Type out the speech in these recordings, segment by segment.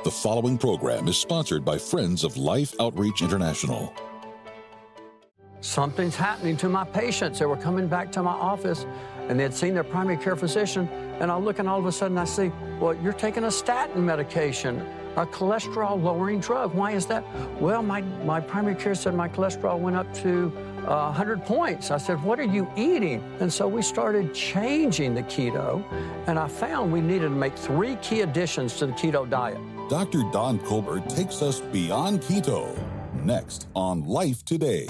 The following program is sponsored by Friends of Life Outreach International. Something's happening to my patients. They were coming back to my office and they had seen their primary care physician, and I look and all of a sudden I see, well, you're taking a statin medication, a cholesterol-lowering drug. Why is that? Well, my primary care said my cholesterol went up to 100 points. I said, what are you eating? And so we started changing the keto, and I found we needed to make 3 key additions to the keto diet. Dr. Don Colbert takes us beyond keto, next on Life Today.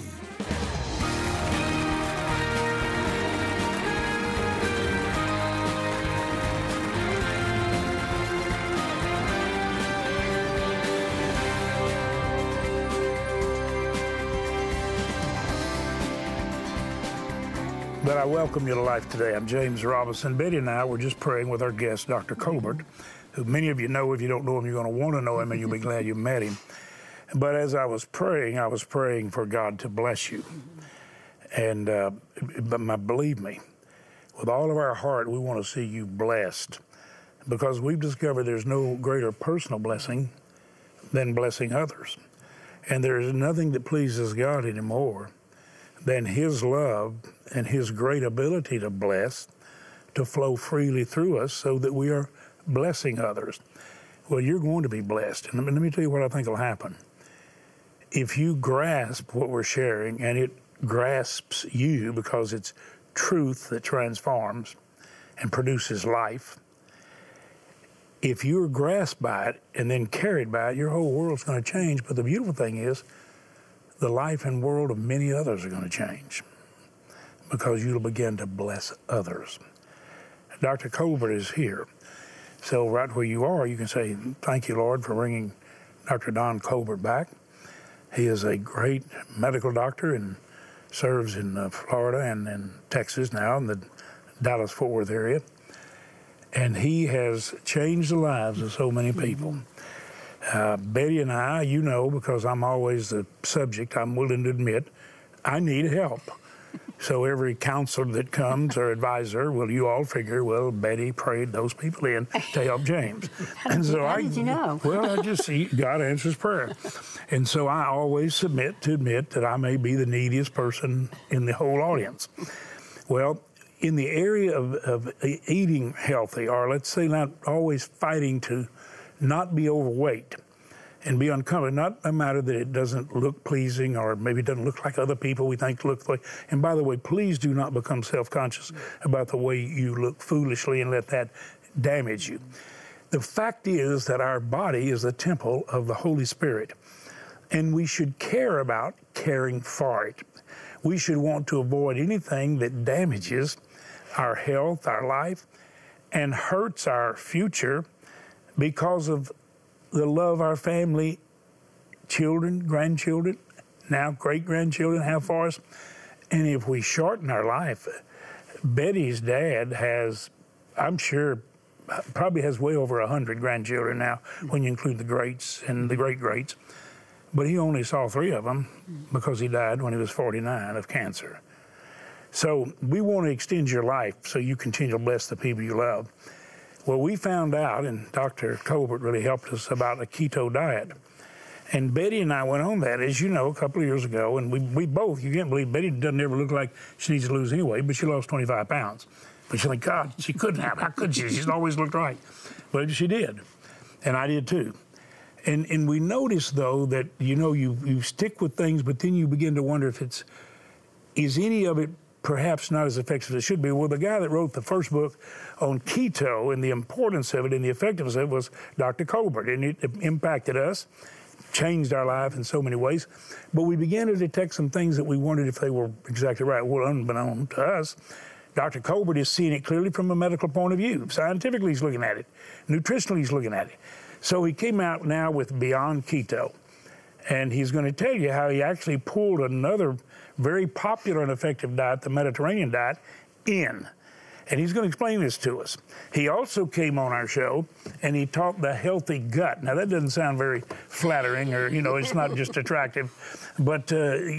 But I welcome you to Life Today. I'm James Robinson. Betty and I were just praying with our guest, Dr. Colbert, who many of you know. If you don't know him, you're going to want to know him, and you'll be glad you met him. But as I was praying for God to bless you. And believe me, with all of our heart, we want to see you blessed, because we've discovered there's no greater personal blessing than blessing others. And there is nothing that pleases God anymore than His love and His great ability to bless, to flow freely through us so that we are blessing others. Well, you're going to be blessed. And let me tell you what I think will happen. If you grasp what we're sharing, and it grasps you because it's truth that transforms and produces life, if you're grasped by it and then carried by it, your whole world's going to change. But the beautiful thing is, the life and world of many others are going to change, because you'll begin to bless others. Dr. Colbert is here. So right where you are, you can say, thank you, Lord, for bringing Dr. Don Colbert back. He is a great medical doctor and serves in Florida and in Texas now, in the Dallas-Fort Worth area. And he has changed the lives of so many people. Betty and I, you know, because I'm always the subject, I'm willing to admit, I need help. So every counselor that comes or advisor, well, you all figure, well, Betty prayed those people in to help James. How did you know? Well, I just see God answers prayer. And so I always submit to admit that I may be the neediest person in the whole audience. Well, in the area of eating healthy, or let's say not always fighting to not be overweight and be uncomfortable, not a matter that it doesn't look pleasing or maybe it doesn't look like other people we think look like. And by the way, please do not become self-conscious about the way you look foolishly and let that damage you. The fact is that our body is the temple of the Holy Spirit, and we should care about caring for it. We should want to avoid anything that damages our health, our life, and hurts our future because of the love our family, children, grandchildren, now great-grandchildren have for us. And if we shorten our life, Betty's dad has, I'm sure, probably has way over 100 grandchildren now, when you include the greats and the great-greats. But he only saw 3 of them because he died when he was 49 of cancer. So we want to extend your life so you continue to bless the people you love. Well, we found out, and Dr. Colbert really helped us, about a keto diet. And Betty and I went on that, as you know, a couple of years ago, and we both, you can't believe, Betty doesn't ever look like she needs to lose anyway, but she lost 25 pounds. But she's like, God, she couldn't have. How could she? She's always looked right. But she did, and I did too. And we noticed, though, that, you know, you stick with things, but then you begin to wonder if is any of it perhaps not as effective as it should be. Well, the guy that wrote the first book on keto and the importance of it and the effectiveness of it was Dr. Colbert, and it impacted us, changed our life in so many ways. But we began to detect some things that we wondered if they were exactly right. Well, unbeknown to us, Dr. Colbert is seeing it clearly from a medical point of view. Scientifically, he's looking at it. Nutritionally, he's looking at it. So he came out now with Beyond Keto, and he's going to tell you how he actually pulled another very popular and effective diet, the Mediterranean diet, in. And he's going to explain this to us. He also came on our show and he taught the healthy gut. Now, that doesn't sound very flattering, or, it's not just attractive. But,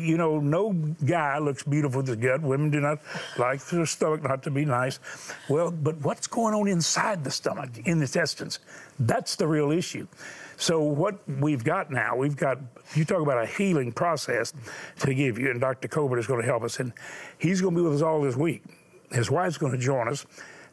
no guy looks beautiful with his gut. Women do not like their stomach not to be nice. Well, but what's going on inside the stomach, in the intestines? That's the real issue. So what we've got now, you talk about a healing process to give you, and Dr. Colbert is going to help us, and he's going to be with us all this week. His wife's going to join us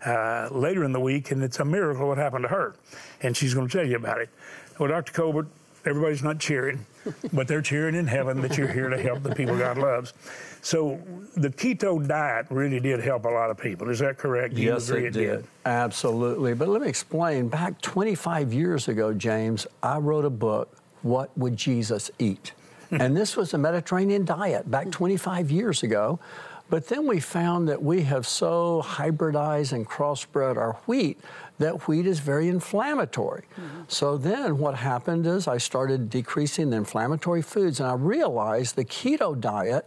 later in the week, and it's a miracle what happened to her, and she's going to tell you about it. Well, Dr. Colbert, everybody's not cheering, but they're cheering in heaven that you're here to help the people God loves. So the keto diet really did help a lot of people. Is that correct? Yes, it did. Absolutely. But let me explain. Back 25 years ago, James, I wrote a book, What Would Jesus Eat? And this was a Mediterranean diet back 25 years ago. But then we found that we have so hybridized and crossbred our wheat that wheat is very inflammatory. So then what happened is I started decreasing the inflammatory foods, and I realized the keto diet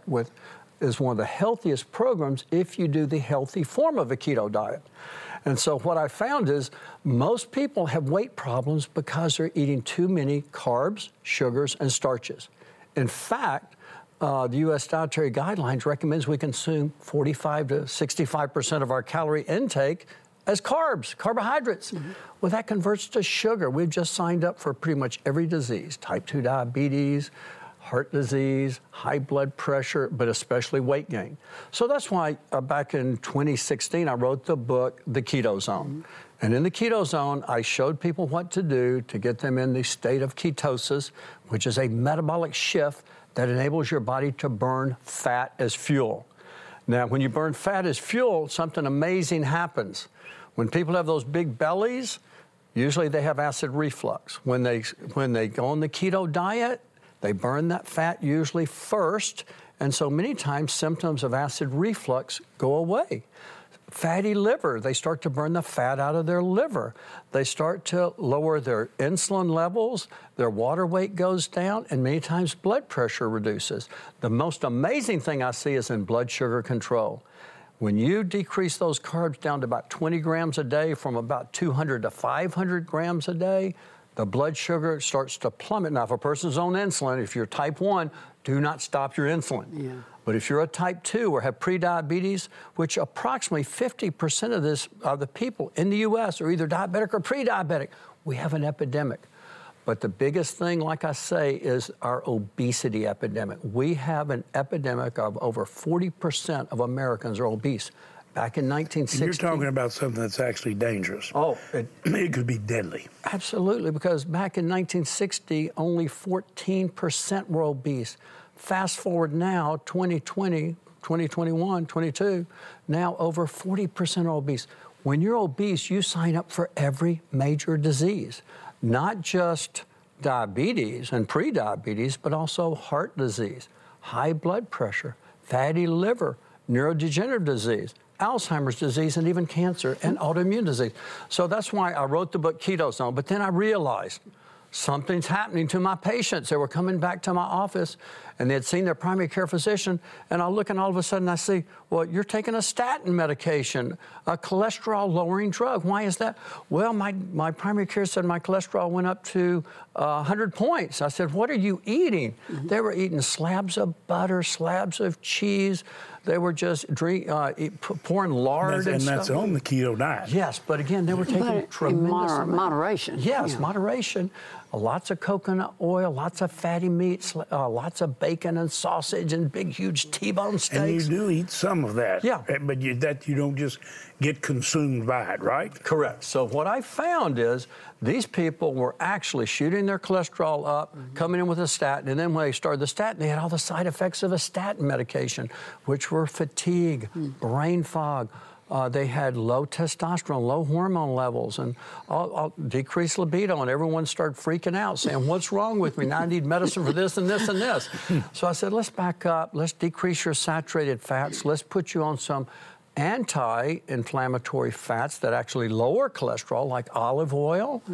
is one of the healthiest programs if you do the healthy form of a keto diet. And so what I found is most people have weight problems because they're eating too many carbs, sugars, and starches. In fact, the U.S. Dietary Guidelines recommends we consume 45 to 65% of our calorie intake as carbs, carbohydrates. Well, that converts to sugar. We've just signed up for pretty much every disease, type 2 diabetes, heart disease, high blood pressure, but especially weight gain. So that's why back in 2016, I wrote the book, The Keto Zone. And in the keto zone, I showed people what to do to get them in the state of ketosis, which is a metabolic shift that enables your body to burn fat as fuel. Now, when you burn fat as fuel, something amazing happens. When people have those big bellies, usually they have acid reflux. When they go on the keto diet, they burn that fat usually first, and so many times symptoms of acid reflux go away. Fatty liver, they start to burn the fat out of their liver. They start to lower their insulin levels, their water weight goes down, and many times blood pressure reduces. The most amazing thing I see is in blood sugar control. When you decrease those carbs down to about 20 grams a day from about 200 to 500 grams a day, the blood sugar starts to plummet. Now, if a person's on insulin, if you're type 1, do not stop your insulin. Yeah. But if you're a type 2 or have prediabetes, which approximately 50% of the people in the U.S. are either diabetic or pre-diabetic, we have an epidemic. But the biggest thing, like I say, is our obesity epidemic. We have an epidemic of over 40% of Americans are obese. Back in 1960... You're talking about something that's actually dangerous. Oh. It could be deadly. Absolutely, because back in 1960, only 14% were obese. Fast forward now, 2020, 2021, 22, now over 40% are obese. When you're obese, you sign up for every major disease, not just diabetes and prediabetes, but also heart disease, high blood pressure, fatty liver, neurodegenerative disease, Alzheimer's disease, and even cancer and autoimmune disease. So that's why I wrote the book Keto Zone. But then I realized something's happening to my patients. They were coming back to my office, and they had seen their primary care physician, and I look, and all of a sudden I see, well, you're taking a statin medication, a cholesterol-lowering drug. Why is that? Well, my primary care said my cholesterol went up to 100 points. I said, what are you eating? They were eating slabs of butter, slabs of cheese. They were just pouring lard and stuff. That's on the keto diet. Yes, but again, they were taking tremendous moderation. Yes, moderation. Lots of coconut oil, lots of fatty meats, lots of bacon and sausage and big, huge T-bone steaks. And you do eat some of that. Yeah. But you don't just get consumed by it, right? Correct. So what I found is these people were actually shooting their cholesterol up, coming in with a statin, and then when they started the statin, they had all the side effects of a statin medication, which were fatigue, brain fog. They had low testosterone, low hormone levels, and decreased libido, and everyone started freaking out, saying, what's wrong with me? Now I need medicine for this and this and this. So I said, let's back up. Let's decrease your saturated fats. Let's put you on some anti-inflammatory fats that actually lower cholesterol, like olive oil,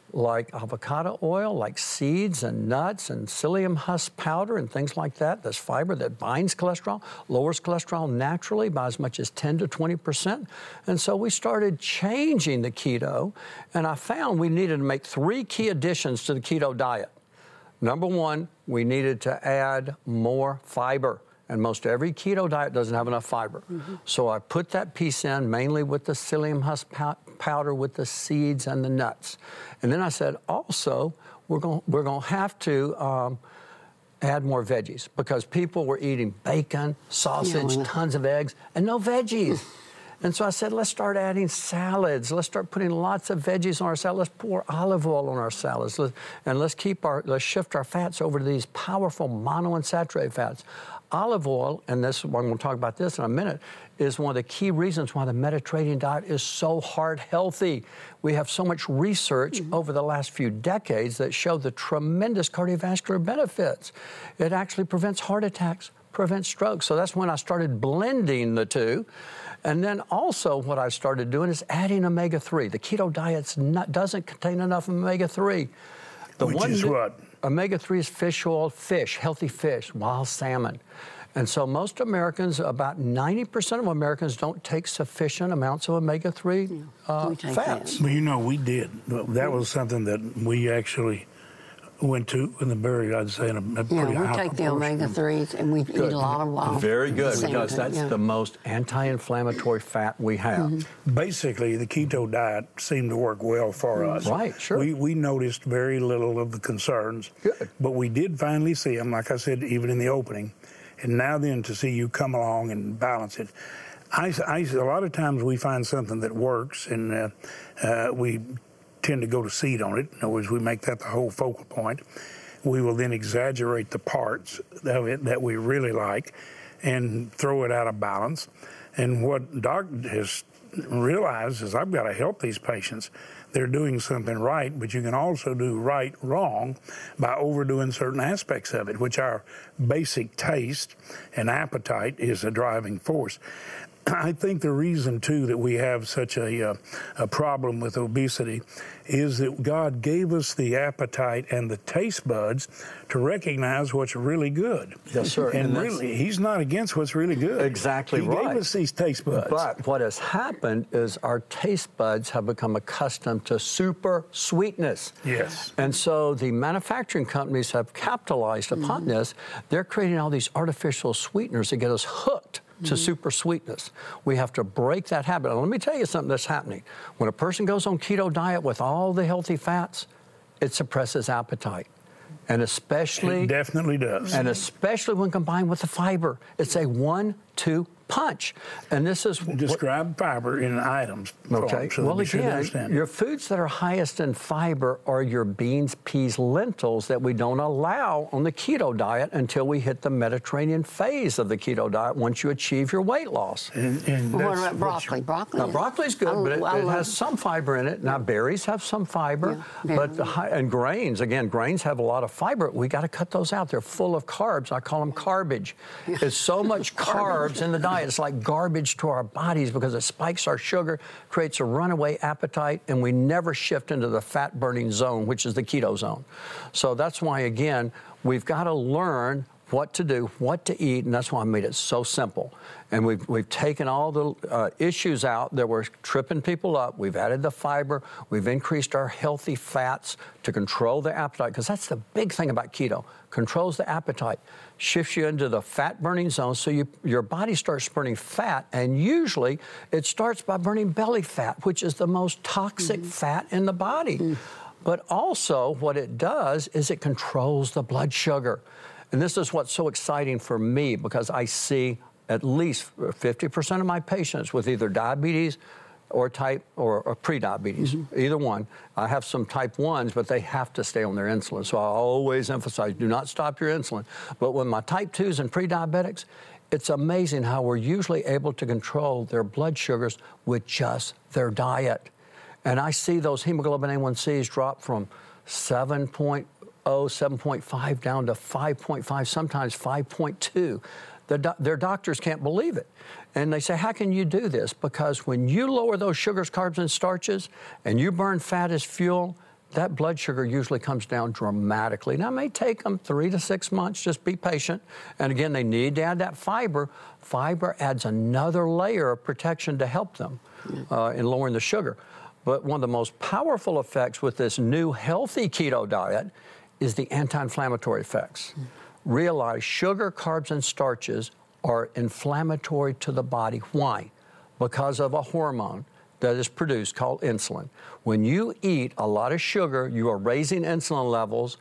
like avocado oil, like seeds and nuts and psyllium husk powder and things like that. That's fiber that binds cholesterol, lowers cholesterol naturally by as much as 10 to 20%. And so we started changing the keto, and I found we needed to make 3 key additions to the keto diet. Number one, we needed to add more fiber. And most every keto diet doesn't have enough fiber. So I put that piece in mainly with the psyllium husk powder with the seeds and the nuts. And then I said, also, we're going to have to add more veggies because people were eating bacon, sausage, tons of eggs, and no veggies. And so I said, let's start adding salads. Let's start putting lots of veggies on our salad. Let's pour olive oil on our salads. Let's shift our fats over to these powerful monounsaturated fats. Olive oil, and this, I'm going to talk about this in a minute, is one of the key reasons why the Mediterranean diet is so heart healthy. We have so much research over the last few decades that show the tremendous cardiovascular benefits. It actually prevents heart attacks, prevents strokes. So that's when I started blending the two. And then also what I started doing is adding omega-3. The keto diet doesn't contain enough omega-3. Which is what? Omega-3 is fish oil, healthy fish, wild salmon. And so most Americans, about 90% of Americans don't take sufficient amounts of omega-3 fats. Well, you know, we did. That was something that we actually went to in the very, I'd say, in a pretty high proportion. We take the omega-3s and we eat a lot of wild. Very good, because that's the most anti-inflammatory fat we have. Basically, the keto diet seemed to work well for us. Right, sure. We noticed very little of the concerns. Good. But we did finally see them, like I said, even in the opening. And now then to see you come along and balance it. A lot of times we find something that works, and we tend to go to seed on it. In other words, we make that the whole focal point. We will then exaggerate the parts of it that we really like and throw it out of balance. And what Doc has realized is I've got to help these patients. They're doing something right, but you can also do right wrong by overdoing certain aspects of it, which our basic taste and appetite is a driving force. I think the reason, too, that we have such a problem with obesity is that God gave us the appetite and the taste buds to recognize what's really good. Yes, sir. And really, He's not against what's really good. Exactly right. He gave us these taste buds. But what has happened is our taste buds have become accustomed to super sweetness. Yes. And so the manufacturing companies have capitalized upon this. They're creating all these artificial sweeteners that get us hooked to super sweetness. We have to break that habit. Now, let me tell you something that's happening. When a person goes on keto diet with all the healthy fats, it suppresses appetite. And especially... It definitely does. And especially when combined with the fiber. It's a 1-2 punch. And this is... Describe fiber in items. Okay. So well, again, your foods that are highest in fiber are your beans, peas, lentils that we don't allow on the keto diet until we hit the Mediterranean phase of the keto diet once you achieve your weight loss. And what about broccoli? Broccoli? Now, broccoli's good, but it has some fiber in it. Now, berries have some fiber, and grains, again, grains have a lot of fiber. We got to cut those out. They're full of carbs. I call them garbage. It's so much carbs in the diet. It's like garbage to our bodies because it spikes our sugar, creates a runaway appetite, and we never shift into the fat-burning zone, which is the keto zone. So that's why, again, we've got to learn what to do, what to eat, and that's why I made it so simple. And we've taken all the issues out that were tripping people up. We've added the fiber. We've increased our healthy fats to control the appetite, because that's the big thing about keto. Controls the appetite, shifts you into the fat-burning zone, so your body starts burning fat, and usually it starts by burning belly fat, which is the most toxic fat in the body. But also what it does is it controls the blood sugar. And this is what's so exciting for me, because I see at least 50% of my patients with either diabetes or pre-diabetes, either one. I have some type 1s, but they have to stay on their insulin. So I always emphasize, do not stop your insulin. But with my type 2s and pre-diabetics, it's amazing how we're usually able to control their blood sugars with just their diet. And I see those hemoglobin A1Cs drop from 7.0, 7.5 down to 5.5, sometimes 5.2. Their doctors can't believe it. And they say, how can you do this? Because when you lower those sugars, carbs, and starches, and you burn fat as fuel, that blood sugar usually comes down dramatically. Now, it may take them 3 to 6 months. Just be patient. And again, they need to add that fiber. Fiber adds another layer of protection to help them in lowering the sugar. But one of the most powerful effects with this new healthy keto diet is the anti-inflammatory effects. Realize sugar, carbs, and starches are inflammatory to the body. Why? Because of a hormone that is produced called insulin. When you eat a lot of sugar, you are raising insulin levels.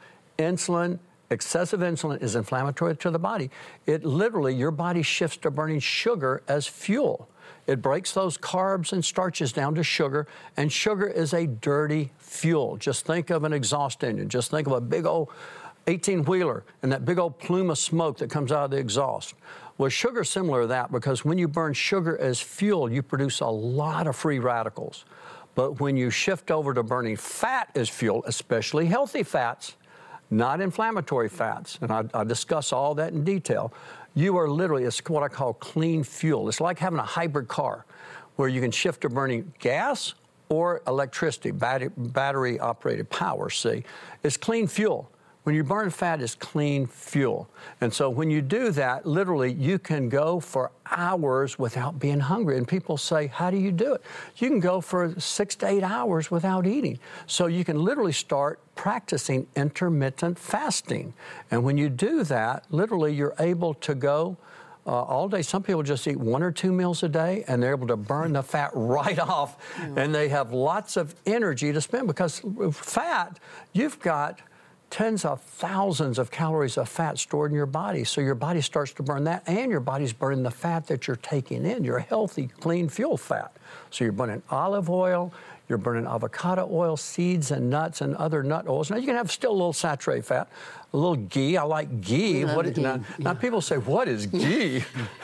Excessive insulin is inflammatory to the body. It literally, your body shifts to burning sugar as fuel. It breaks those carbs and starches down to sugar, and sugar is a dirty fuel. Just think of an exhaust engine. Just think of a big old 18-wheeler and that big old plume of smoke that comes out of the exhaust. Well, sugar is similar to that, because when you burn sugar as fuel, you produce a lot of free radicals. But when you shift over to burning fat as fuel, especially healthy fats, not inflammatory fats, and I discuss all that in detail, you are literally, it's what I call clean fuel. It's like having a hybrid car where you can shift to burning gas or electricity, battery-operated power, see? It's clean fuel. When you burn fat, it's clean fuel. And so when you do that, literally, you can go for hours without being hungry. And people say, how do you do it? You can go for 6 to 8 hours without eating. So you can literally start practicing intermittent fasting. And when you do that, literally, you're able to go all day. Some people just eat 1 or 2 meals a day, and they're able to burn the fat right off. And they have lots of energy to spend, because fat, you've got tens of thousands of calories of fat stored in your body. So your body starts to burn that, and your body's burning the fat that you're taking in, your healthy, clean fuel fat. So you're burning olive oil, you're burning avocado oil, seeds and nuts and other nut oils. Now, you can have still a little saturated fat, a little ghee. I like ghee. Now, people say, what is ghee?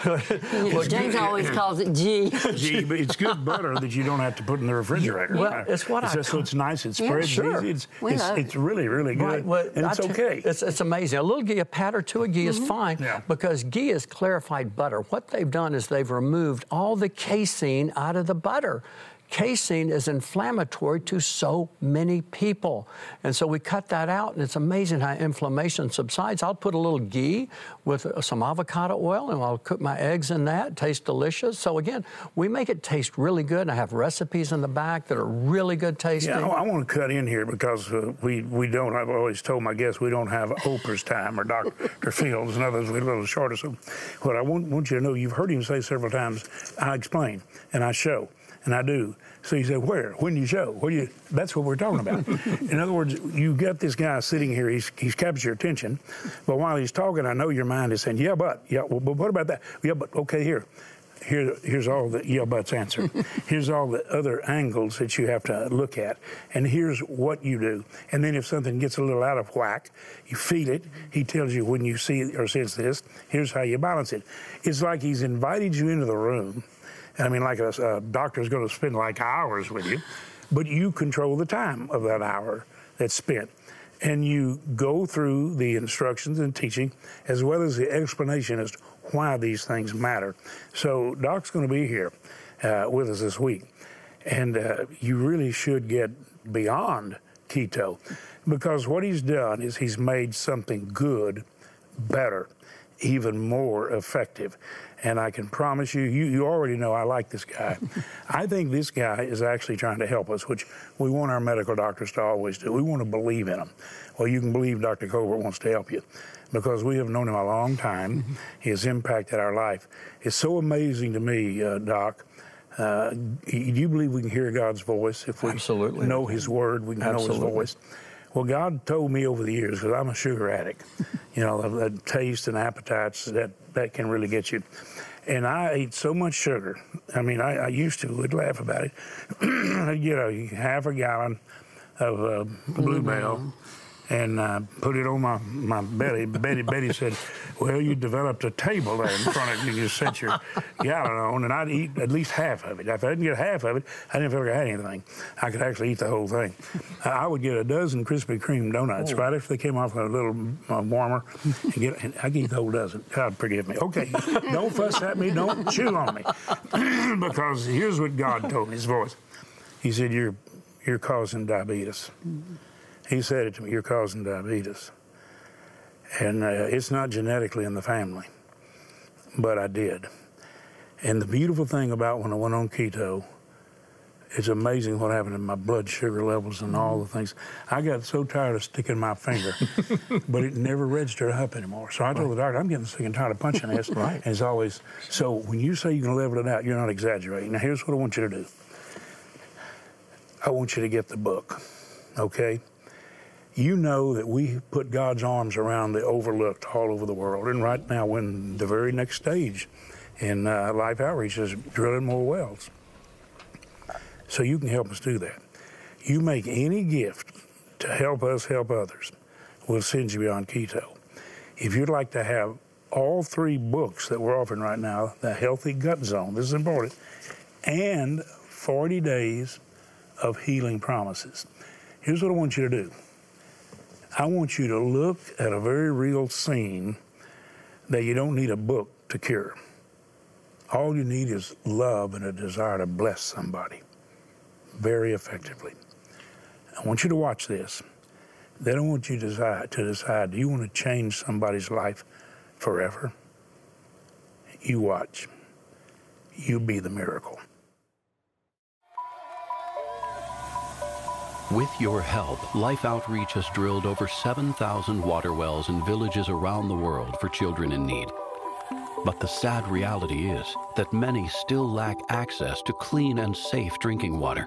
Well, James always calls it ghee. Ghee, but it's good butter that you don't have to put in the refrigerator. Well, it's what so it's nice. It spreads sure. easy. It's really, really good. Right. Well, and it's okay. It's amazing. A little ghee, a pat or two of ghee is fine, because ghee is clarified butter. What they've done is they've removed all the casein out of the butter. Casein is inflammatory to so many people. And so we cut that out, and it's amazing how inflammation subsides. I'll put a little ghee with some avocado oil, and I'll cook my eggs in that. It tastes delicious. So again, we make it taste really good, and I have recipes in the back that are really good tasting. Yeah, I want to cut in here, because we don't, I've always told my guests, we don't have Oprah's time or Dr. Fields and others. We're a little shorter. So what I want you to know, you've heard him say several times, I explain and I show. And I do. So you say, where? When do you show? That's what we're talking about. In other words, you got this guy sitting here, he's captured your attention, but while he's talking, I know your mind is saying, well, what about that? Yeah, but okay, here's all the yeah buts answer. Here's all the other angles that you have to look at, and here's what you do. And then if something gets a little out of whack, you feel it. He tells you when you see or sense this, here's how you balance it. It's like he's invited you into the room. I mean, like a doctor's going to spend like hours with you, but you control the time of that hour that's spent. And you go through the instructions and teaching, as well as the explanation as to why these things matter. So Doc's going to be here with us this week. And you really should get beyond keto, because what he's done is he's made something good better, even more effective. And I can promise you, you already know I like this guy. I think this guy is actually trying to help us, which we want our medical doctors to always do. We want to believe in them. Well, you can believe Dr. Colbert wants to help you, because we have known him a long time. He has impacted our life. It's so amazing to me, Doc. Do you believe we can hear God's voice if we Absolutely. know His Word? We can know His voice. Well, God told me over the years, because I'm a sugar addict, the taste and appetites, that can really get you. And I ate so much sugar. I mean, I used to, would laugh about it. I'd get half a gallon of Blue Bell and put it on my belly. Betty said, well, you developed a table there in front of you. You set your gallon on, and I'd eat at least half of it. If I didn't get half of it, I didn't feel like I had anything. I could actually eat the whole thing. I would get a dozen Krispy Kreme donuts right after they came off a little warmer, and I could eat the whole dozen. God forgive me. Okay, don't fuss at me. Don't chew on me. Because here's what God told me, His voice. He said, you're causing diabetes. He said it to me, "You're causing diabetes." And it's not genetically in the family, but I did. And the beautiful thing about when I went on keto, it's amazing what happened to my blood sugar levels and all the things. I got so tired of sticking my finger, but it never registered up anymore. So I told the doctor, I'm getting sick and tired of punching this. And it's always, so when you say you're going to level it out, you're not exaggerating. Now, here's what I want you to do. I want you to get the book, okay? You know that we put God's arms around the overlooked all over the world. And right now, we're in the very next stage in Life Outreach is drilling more wells. So you can help us do that. You make any gift to help us help others, we'll send you Beyond Keto. If you'd like to have all 3 books that we're offering right now, The Healthy Gut Zone, this is important, and 40 Days of Healing Promises. Here's what I want you to do. I want you to look at a very real scene that you don't need a book to cure. All you need is love and a desire to bless somebody very effectively. I want you to watch this. Then I want you to decide, do you want to change somebody's life forever? You watch. You be the miracle. With your help, Life Outreach has drilled over 7,000 water wells in villages around the world for children in need. But the sad reality is that many still lack access to clean and safe drinking water.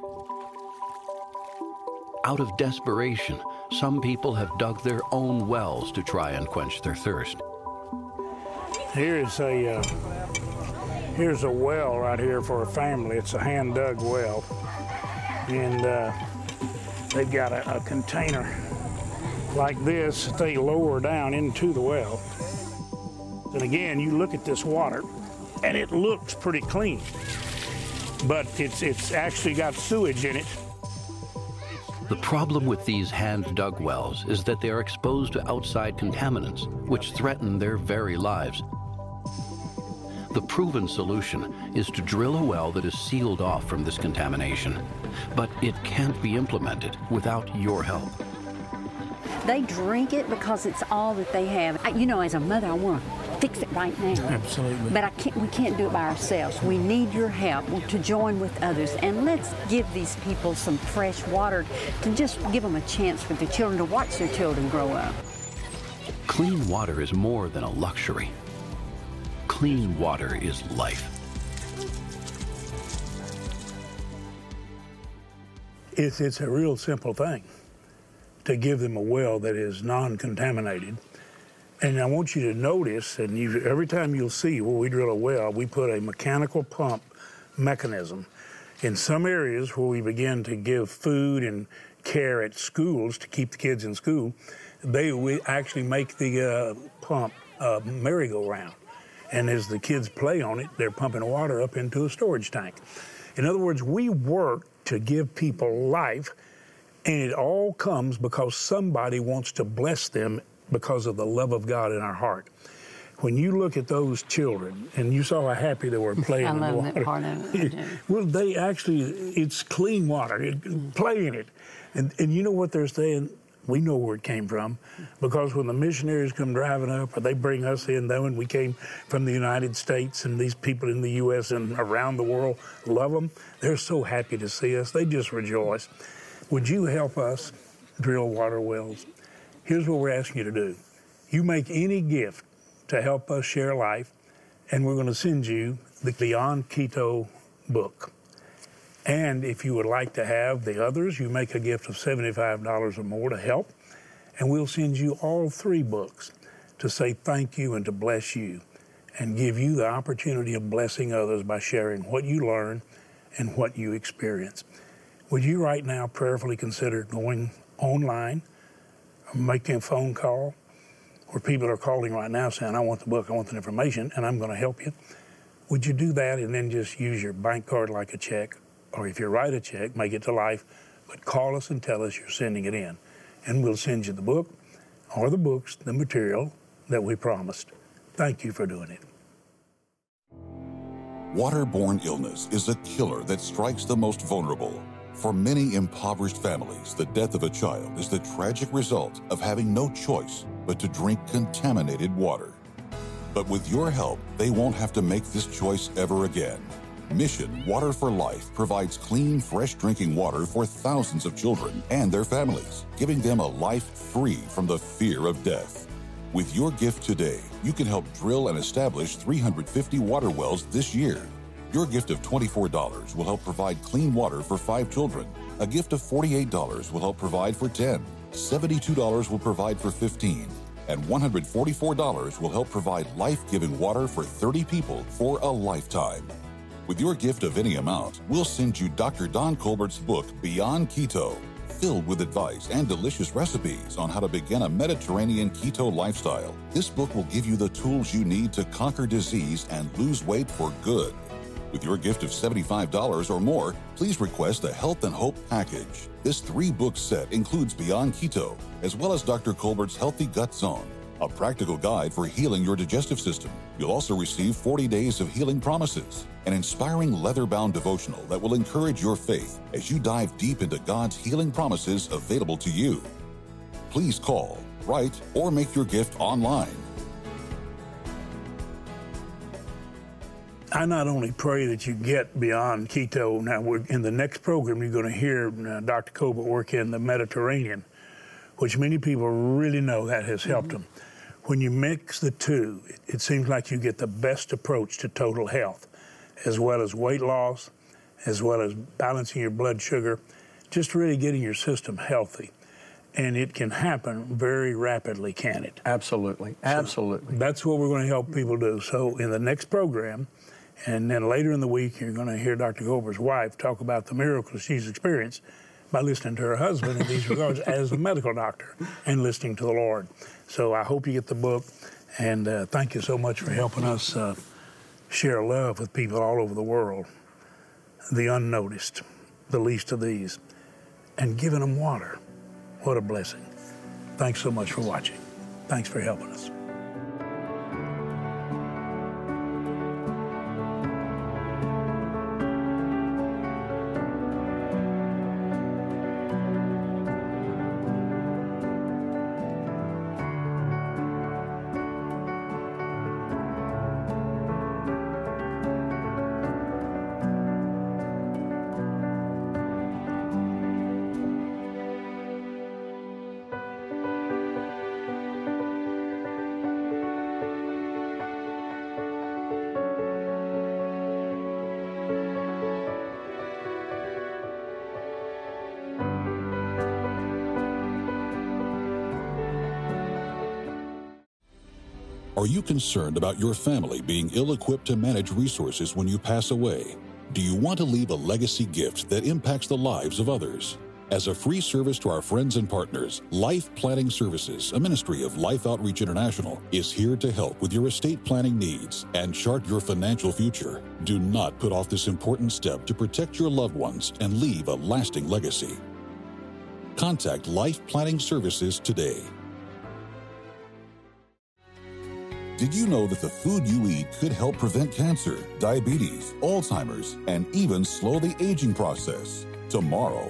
Out of desperation, some people have dug their own wells to try and quench their thirst. Here's a well right here for a family. It's a hand-dug well. And they've got a container like this that they lower down into the well. And again, you look at this water, and it looks pretty clean, but it's actually got sewage in it. The problem with these hand-dug wells is that they are exposed to outside contaminants, which threaten their very lives. The proven solution is to drill a well that is sealed off from this contamination, but it can't be implemented without your help. They drink it because it's all that they have. You know, as a mother, I want to fix it right now. Absolutely. But we can't do it by ourselves. We need your help to join with others. And let's give these people some fresh water to just give them a chance for the children to watch their children grow up. Clean water is more than a luxury. Clean water is life. It's a real simple thing to give them a well that is non-contaminated. And I want you to notice, and every time you'll see where we drill a well, we put a mechanical pump mechanism. In some areas where we begin to give food and care at schools to keep the kids in school, we actually make the pump merry-go-round. And as the kids play on it, they're pumping water up into a storage tank. In other words, we work to give people life, and it all comes because somebody wants to bless them because of the love of God in our heart. When you look at those children, and you saw how happy they were playing in the water. I love that part of it. Well, they actually, it's clean water, play in it. And you know what they're saying? We know where it came from, because when the missionaries come driving up, or they bring us in, then when we came from the United States, and these people in the U.S. and around the world love them, they're so happy to see us. They just rejoice. Would you help us drill water wells? Here's what we're asking you to do. You make any gift to help us share life, and we're going to send you the Beyond Keto book. And if you would like to have the others, you make a gift of $75 or more to help, and we'll send you all 3 books to say thank you and to bless you and give you the opportunity of blessing others by sharing what you learn and what you experience. Would you right now prayerfully consider going online or making a phone call, where people are calling right now saying, I want the book, I want the information, and I'm going to help you? Would you do that and then just use your bank card like a check? Or if you write a check, make it to Life, but call us and tell us you're sending it in. And we'll send you the book or the books, the material that we promised. Thank you for doing it. Waterborne illness is a killer that strikes the most vulnerable. For many impoverished families, the death of a child is the tragic result of having no choice but to drink contaminated water. But with your help, they won't have to make this choice ever again. Mission Water for Life provides clean, fresh drinking water for thousands of children and their families, giving them a life free from the fear of death. With your gift today, you can help drill and establish 350 water wells this year. Your gift of $24 will help provide clean water for 5 children. A gift of $48 will help provide for 10. $72 will provide for 15. And $144 will help provide life-giving water for 30 people for a lifetime. With your gift of any amount, we'll send you Dr. Don Colbert's book, Beyond Keto, filled with advice and delicious recipes on how to begin a Mediterranean keto lifestyle. This book will give you the tools you need to conquer disease and lose weight for good. With your gift of $75 or more, please request the Health and Hope Package. This 3-book set includes Beyond Keto, as well as Dr. Colbert's Healthy Gut Zone, a practical guide for healing your digestive system. You'll also receive 40 Days of Healing Promises, an inspiring leather-bound devotional that will encourage your faith as you dive deep into God's healing promises available to you. Please call, write, or make your gift online. I not only pray that you get Beyond Keto. Now, in the next program, you're going to hear Dr. Colbert work in the Mediterranean, which many people really know that has helped them. When you mix the two, it seems like you get the best approach to total health, as well as weight loss, as well as balancing your blood sugar, just really getting your system healthy. And it can happen very rapidly, can it? Absolutely, absolutely. So that's what we're going to help people do. So in the next program, and then later in the week, you're going to hear Dr. Colbert's wife talk about the miracles she's experienced by listening to her husband in these regards as a medical doctor and listening to the Lord. So I hope you get the book, and thank you so much for helping us share love with people all over the world, the unnoticed, the least of these, and giving them water. What a blessing. Thanks so much for watching. Thanks for helping us. Are you concerned about your family being ill-equipped to manage resources when you pass away? Do you want to leave a legacy gift that impacts the lives of others? As a free service to our friends and partners, Life Planning Services, a ministry of Life Outreach International, is here to help with your estate planning needs and chart your financial future. Do not put off this important step to protect your loved ones and leave a lasting legacy. Contact Life Planning Services today. Did you know that the food you eat could help prevent cancer, diabetes, Alzheimer's, and even slow the aging process? Tomorrow.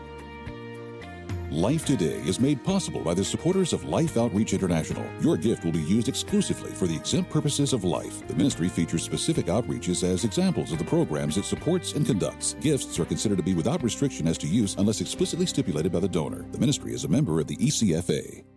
Life Today is made possible by the supporters of Life Outreach International. Your gift will be used exclusively for the exempt purposes of life. The ministry features specific outreaches as examples of the programs it supports and conducts. Gifts are considered to be without restriction as to use unless explicitly stipulated by the donor. The ministry is a member of the ECFA.